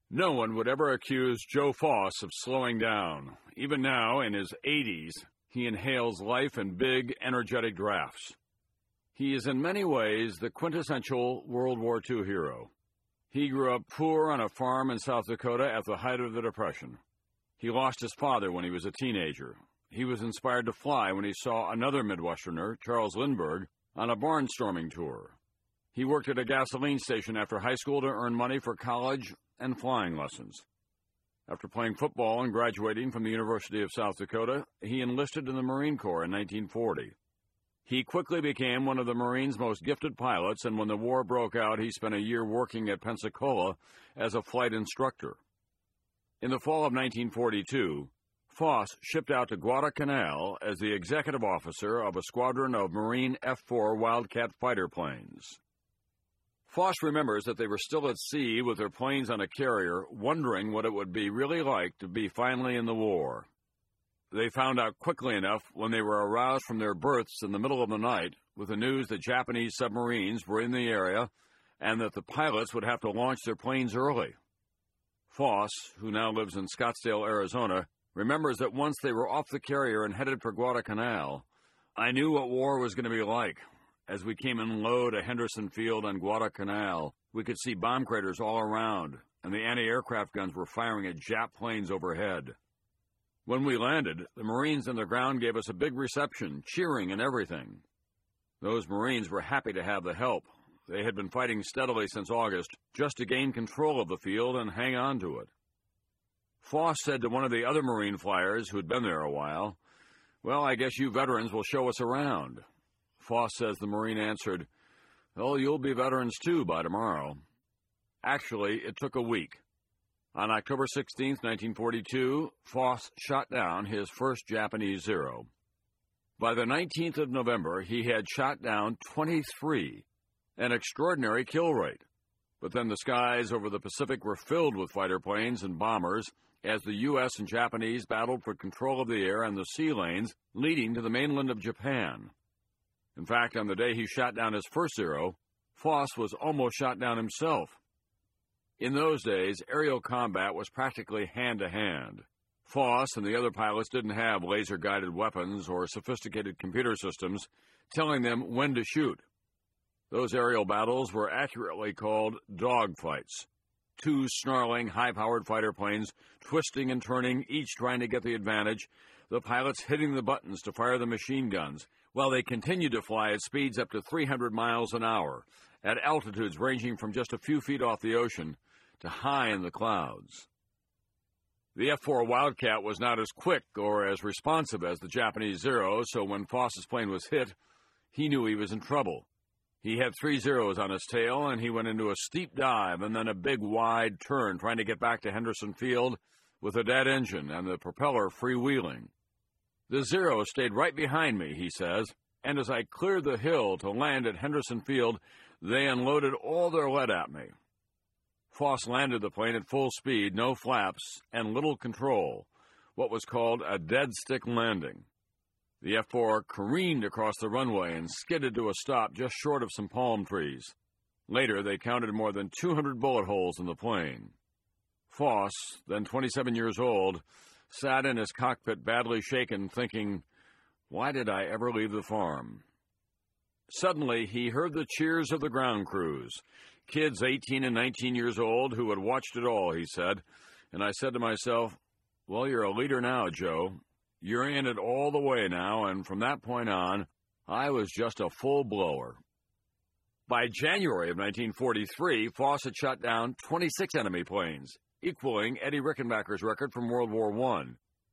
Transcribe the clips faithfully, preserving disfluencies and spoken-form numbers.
No one would ever accuse Joe Foss of slowing down. Even now, in his eighties, he inhales life in big, energetic drafts. He is in many ways the quintessential World War Two hero. He grew up poor on a farm in South Dakota at the height of the Depression. He lost his father when he was a teenager. He was inspired to fly when he saw another Midwesterner, Charles Lindbergh, on a barnstorming tour. He worked at a gasoline station after high school to earn money for college and flying lessons. After playing football and graduating from the University of South Dakota, he enlisted in the Marine Corps in nineteen forty. He quickly became one of the Marines' most gifted pilots, and when the war broke out, he spent a year working at Pensacola as a flight instructor. In the fall of nineteen forty-two, Foss shipped out to Guadalcanal as the executive officer of a squadron of Marine F four Wildcat fighter planes. Foss remembers that they were still at sea with their planes on a carrier, wondering what it would be really like to be finally in the war. They found out quickly enough when they were aroused from their berths in the middle of the night with the news that Japanese submarines were in the area and that the pilots would have to launch their planes early. Foss, who now lives in Scottsdale, Arizona, remembers that once they were off the carrier and headed for Guadalcanal, "I knew what war was going to be like. As we came in low to Henderson Field and Guadalcanal, we could see bomb craters all around, and the anti-aircraft guns were firing at Jap planes overhead. When we landed, the Marines on the ground gave us a big reception, cheering and everything. Those Marines were happy to have the help. They had been fighting steadily since August, just to gain control of the field and hang on to it." Foss said to one of the other Marine flyers who'd been there a while, "Well, I guess you veterans will show us around." Foss says the Marine answered, "Well, you'll be veterans too by tomorrow." Actually, it took a week. On October sixteenth, nineteen forty-two, Foss shot down his first Japanese Zero. By the nineteenth of November, he had shot down twenty-three, an extraordinary kill rate. But then the skies over the Pacific were filled with fighter planes and bombers as the U S and Japanese battled for control of the air and the sea lanes leading to the mainland of Japan. In fact, on the day he shot down his first Zero, Foss was almost shot down himself. In those days, aerial combat was practically hand-to-hand. Foss and the other pilots didn't have laser-guided weapons or sophisticated computer systems telling them when to shoot. Those aerial battles were accurately called dogfights. Two snarling, high-powered fighter planes twisting and turning, each trying to get the advantage, the pilots hitting the buttons to fire the machine guns, while they continued to fly at speeds up to three hundred miles an hour, at altitudes ranging from just a few feet off the ocean to high in the clouds. The F four Wildcat was not as quick or as responsive as the Japanese Zero, so when Foss's plane was hit, he knew he was in trouble. He had three Zeros on his tail, and he went into a steep dive and then a big wide turn trying to get back to Henderson Field with a dead engine and the propeller freewheeling. The Zero stayed right behind me, he says, and as I cleared the hill to land at Henderson Field, they unloaded all their lead at me. Foss landed the plane at full speed, no flaps, and little control, what was called a dead stick landing. The F four careened across the runway and skidded to a stop just short of some palm trees. Later, they counted more than two hundred bullet holes in the plane. Foss, then twenty-seven years old, sat in his cockpit badly shaken, thinking, "Why did I ever leave the farm?" Suddenly, he heard the cheers of the ground crews, kids eighteen and nineteen years old who had watched it all, he said, and I said to myself, "Well, you're a leader now, Joe. You're in it all the way now," and from that point on, I was just a full blower. By January of nineteen forty-three, Foss had shot down twenty-six enemy planes, equaling Eddie Rickenbacker's record from World War One.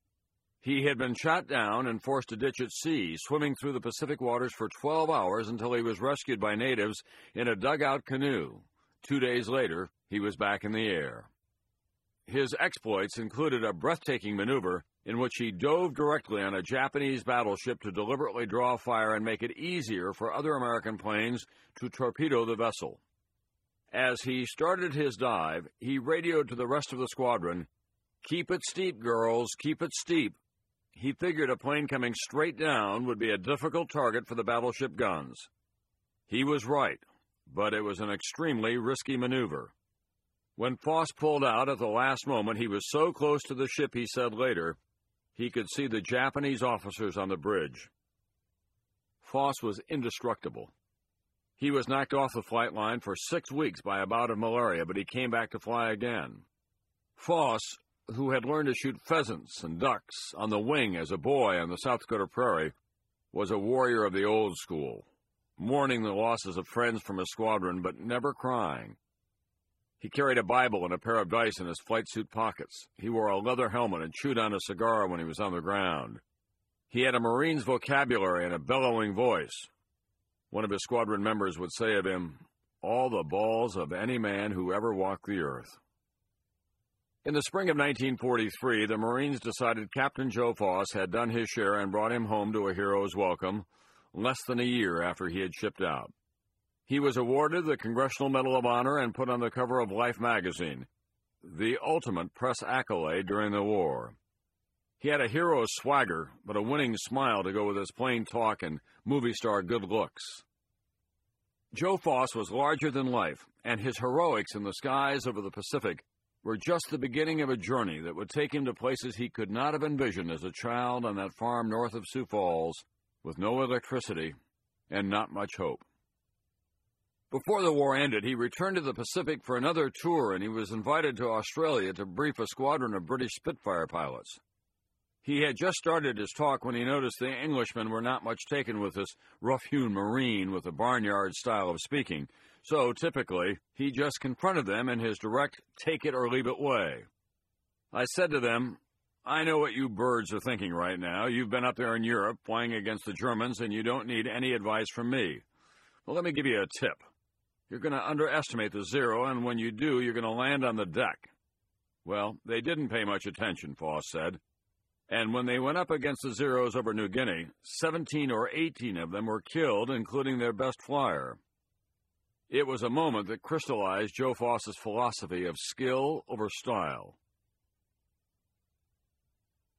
He had been shot down and forced to ditch at sea, swimming through the Pacific waters for twelve hours until he was rescued by natives in a dugout canoe. Two days later, he was back in the air. His exploits included a breathtaking maneuver in which he dove directly on a Japanese battleship to deliberately draw fire and make it easier for other American planes to torpedo the vessel. As he started his dive, he radioed to the rest of the squadron, "Keep it steep, girls, keep it steep." He figured a plane coming straight down would be a difficult target for the battleship guns. He was right, but it was an extremely risky maneuver. When Foss pulled out at the last moment, he was so close to the ship, he said later, he could see the Japanese officers on the bridge. Foss was indestructible. He was knocked off the flight line for six weeks by a bout of malaria, but he came back to fly again. Foss, who had learned to shoot pheasants and ducks on the wing as a boy on the South Dakota prairie, was a warrior of the old school, mourning the losses of friends from his squadron, but never crying. He carried a Bible and a pair of dice in his flight suit pockets. He wore a leather helmet and chewed on a cigar when he was on the ground. He had a Marine's vocabulary and a bellowing voice. One of his squadron members would say of him, "All the balls of any man who ever walked the earth." In the spring of nineteen forty-three, the Marines decided Captain Joe Foss had done his share and brought him home to a hero's welcome less than a year after he had shipped out. He was awarded the Congressional Medal of Honor and put on the cover of Life magazine, the ultimate press accolade during the war. He had a hero's swagger, but a winning smile to go with his plain talk and movie star good looks. Joe Foss was larger than life, and his heroics in the skies over the Pacific were just the beginning of a journey that would take him to places he could not have envisioned as a child on that farm north of Sioux Falls with no electricity and not much hope. Before the war ended, he returned to the Pacific for another tour, and he was invited to Australia to brief a squadron of British Spitfire pilots. He had just started his talk when he noticed the Englishmen were not much taken with this rough-hewn Marine with a barnyard style of speaking, so typically he just confronted them in his direct take-it-or-leave-it way. I said to them, "I know what you birds are thinking right now. You've been up there in Europe playing against the Germans, and you don't need any advice from me. Well, let me give you a tip. You're going to underestimate the Zero, and when you do, you're going to land on the deck." Well, they didn't pay much attention, Foss said. And when they went up against the Zeros over New Guinea, seventeen or eighteen of them were killed, including their best flyer. It was a moment that crystallized Joe Foss's philosophy of skill over style.